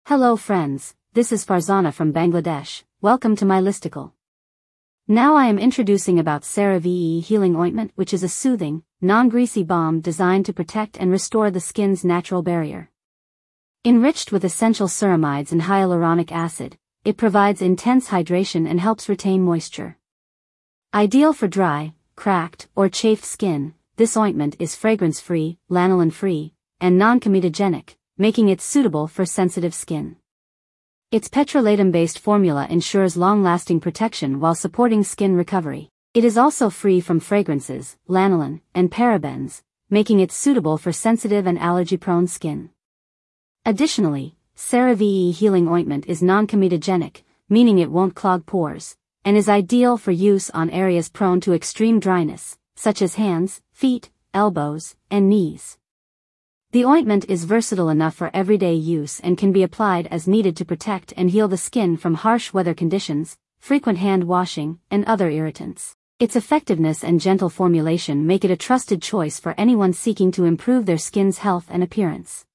Hello friends, this is Farzana from Bangladesh. Welcome to my listicle. Now I am introducing about CeraVe Healing Ointment, which is a soothing, non-greasy balm designed to protect and restore the skin's natural barrier. Enriched with essential ceramides and hyaluronic acid, it provides intense hydration and helps retain moisture. Ideal for dry, cracked, or chafed skin, this ointment is fragrance-free, lanolin-free, and non-comedogenic, making it suitable for sensitive skin. Its petrolatum-based formula ensures long-lasting protection while supporting skin recovery. It is also free from fragrances, lanolin, and parabens, making it suitable for sensitive and allergy-prone skin. Additionally, CeraVe Healing Ointment is non-comedogenic, meaning it won't clog pores, and is ideal for use on areas prone to extreme dryness, such as hands, feet, elbows, and knees. The ointment is versatile enough for everyday use and can be applied as needed to protect and heal the skin from harsh weather conditions, frequent hand washing, and other irritants. Its effectiveness and gentle formulation make it a trusted choice for anyone seeking to improve their skin's health and appearance.